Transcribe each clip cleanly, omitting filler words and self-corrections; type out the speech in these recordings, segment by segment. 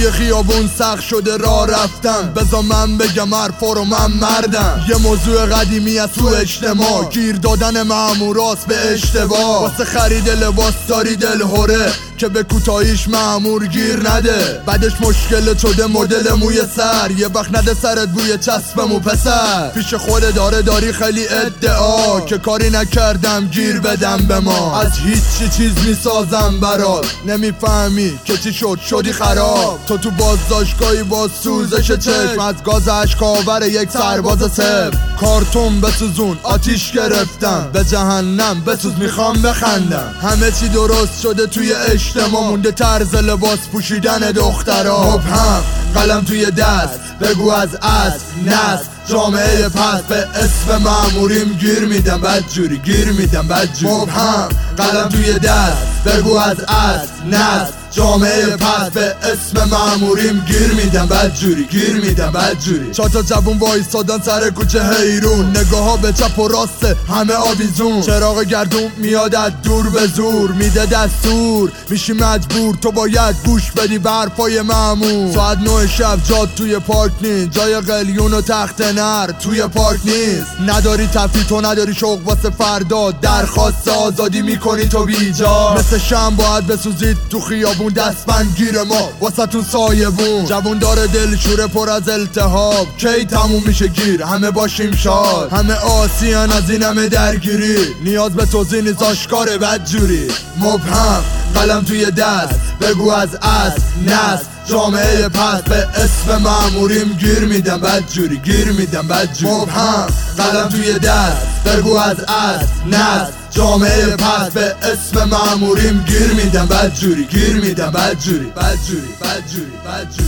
توی خیابون سخت شده راه رفتن، بذار من بگم حرفا رو من مردم. یه موضوع قدیمی از تو اجتماع، گیر دادن ماموراست به اشتباه. واسه خرید لباس داری دلهوره که به کوتاهیش مامور گیر نده. بعدش مشکل شده مدل موی سر، یه وقت نده سرت بوی چسبمو پسر. پیش خود داری خیلی ادعا که کاری نکردم گیر بدم به ما. از هیچ چیز میسازم برات، نمیفهمی که چی شدی خراب. تو بازداشتگاهی با سوزش چشم، از گاز اشکاور یک سرباز سب. کارتون بسوزون آتیش گرفتم، به جهنم بسوز میخوام بخندم. همه چی درست شده توی اجتماع، مونده طرز لباس پوشیدن دخترا. مبهم قلم توی دست، بگو از اصل نسل جامعه پس به اسم ماموریم گیر میدم بدجوری، گیر میدم بدجوری. مبهم قلم توی دست، بگو از اصل نسل جامعه پس به اسم ماموریم گیر میدم بدجوری، گیر میدم بدجوری. چهار تا جوون وایسادن سر کوچه حیرون، نگاه ها به چپ و راست همه آویزون. چراغ گردون میاد از دور به زور، میده دستور میشی مجبور تو باید گوش بدی به حرفای مامور. ساعت 9 شب جاد توی پارک نیست، جای قلیون و تخت نر توی پارک نیست. نداری تفریح تو نداری شوق واسه فردا، درخواست آزادی میکنی تو بیجا. مثل شم باید بسوزید تو خیابون، دستبند گیر ما واسه تون سایبون. جوون داره دلشوره پر از التهاب، کی تموم میشه گیر همه باشیم شاد. همه آسیان از این همه درگیری، نیاز به توضیح نیست آشکاره بدجوری. مبهم قلم توی دست، بگو از اصل نسل جامعه پس به اسم ماموریم گیر میدم بدجوری، گیر میدم بدجوری. مبهم قلم توی دست، بگو از اصل نسل جامعه پس به اسم ماموریم گیر میدم بدجوری، گیر میدم بدجوری، بدجوری بدجوری بدجوری.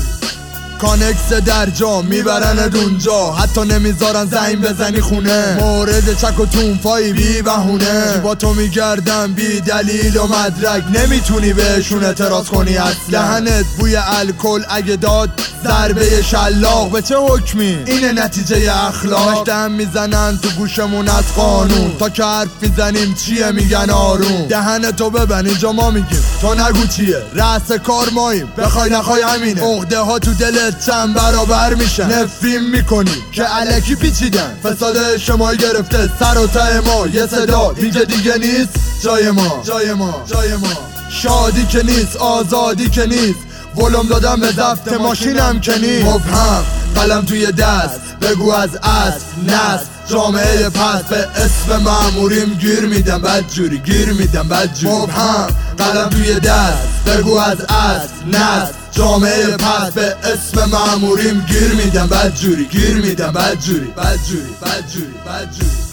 کانکس در جا میبرند اونجا، حتی نمیذارن زنگ بزنی خونه. مورد چک و تونفایی بی بهونه، با تو میگردم بی دلیل و مدرک، نمیتونی بهشون اعتراض کنی اصلا. دهنت بوی الکل اگه داد ضربه شلاق، به چه حکمی؟ اینه نتیجه اخلاق. دم میزنن تو گوشمون از قانون، تا که حرف میزنیم چیه میگن آروم. دهنتو ببن اینجا ما میگیم تو نگو چیه، رأس کار ماییم بخوای نخوای همینه. عقده ها تو دلت چند برابر میشن، نفرین میکنی که الکی پیچیدن. فساد اجتماعی گرفته سر و ته ما، یه صدا اینجا دیگه نیست جای ما، جای ما، جای ما. شادی که نیست، آزادی که نیست، ولوم دادم به ضبط ماشینم که نیست. مبهم قلم توی دست، بگو از اصل نسل جامعه پس به اسم ماموریم گیر میدم بدجوری، گیر میدم بدجوری. مبهم قلم توی دست، بگو از اصل نسل جامعه پس به اسم ماموریم گیر میدم بدجوری، گیر میدم بدجوری، بدجوری بدجوری بدجوری.